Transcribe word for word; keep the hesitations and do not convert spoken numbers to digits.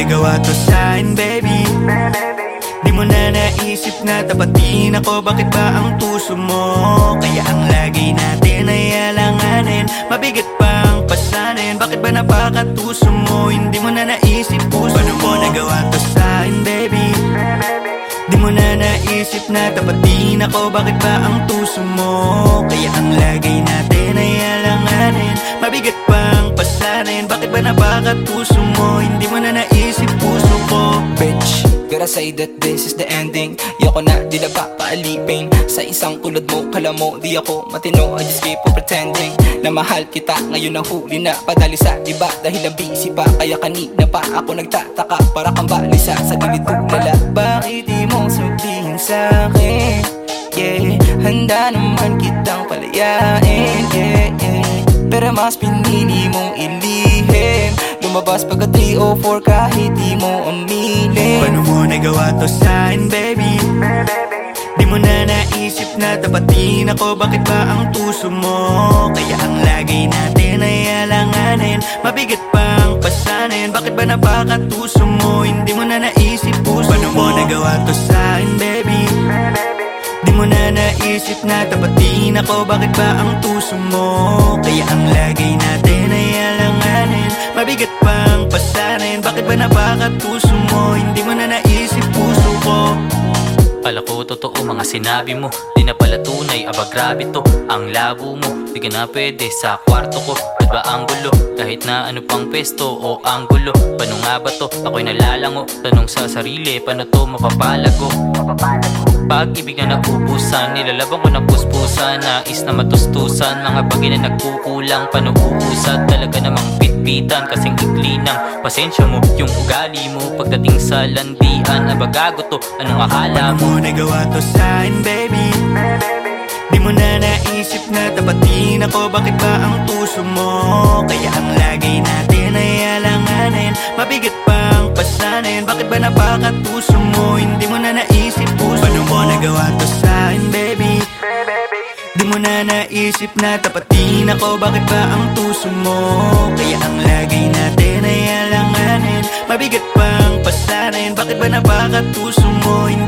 nagawa to sa'kin, baby. Di mo na naisip na tapatin ako, bakit ba ang puso mo? Kaya ang lagi natin ay alanganin, mabigat pang pasanin. Bakit ba napakatuso mo? Hindi mo na naisip puso mo. Paano mo nagawa to sa'kin, baby? Di mo na naisip na tapatin ako, bakit ba ang puso mo? Kaya ang lagi natin ay alanganin, mabigat pang pasanin. Bakit ba napakatuso mo? Hindi mo na naisip puso ko. Bitch, gotta say that this is the ending. Yoko na, di na ba paalipin sa isang tulad mo, kala mo di ako matino. I just keep on pretending na mahal kita. Ngayon ang huli na padali sa iba dahil ang busy pa. Kaya kanina pa ako nagtataka, para kang balisa sa gilid nila. Bakit di mo sabihin sa'kin? Yeah, handa naman kitang palayain, yeah, yeah. Pero mas pinili mong ilihim, lumabas pagka three oh four kahit di mo aminin. Paano mo nagawa to sa'kin, baby? Di mo na naisip na tapatin ako, bakit ba ang puso mo? Kaya ang lagi natin ay alanganin, mabigat pang pasanin. Bakit ba napakatuso mo? Hindi mo na naisip puso mo. Paano mo nagawa to sa'kin, baby? Di mo na naisip na tapatin ako, bakit ba ang puso mo? Kaya ang lagi natin ay alanganin, mabigat pang pasanin. Bakit ba napakatuso mo? Hindi mo na naisip puso ko. Kala ko totoo mga sinabi mo, di na pala tunay, aba grabe to. Ang labo mo, di ka na pwede sa kwarto ko. Ba't ba ang gulo? Kahit na ano pang pesto o anggulo, paano nga ba to? Ako'y nalalango, tanong sa sarili, paano to mapapalago? Pag-ibig na naubusan, nilalaban ko ng puspusan, nais na matustusan, mga bagay na nagkukulang, paano uusad? Talaga namang pitpitan, kasing ikli ng pasensya mo, yung ugali mo pagdating sa landian. Aba gago to, anong akala mo? Paano mo nagawa to sa'kin, baby? Di mo na naisip na tapatin ako, bakit ba ang puso mo? Kaya ang lagi natin ay alanganin, mabigat pang pasanin. Bakit ba napakatuso mo? Hindi mo na naisip puso. Paano mo nagawa to sa'kin, baby? Di mo na naisip na tapatin ako, bakit ba ang puso mo? Kaya ang lagi natin ay alanganin, mabigat pang pasanin. Bakit ba napakatuso mo?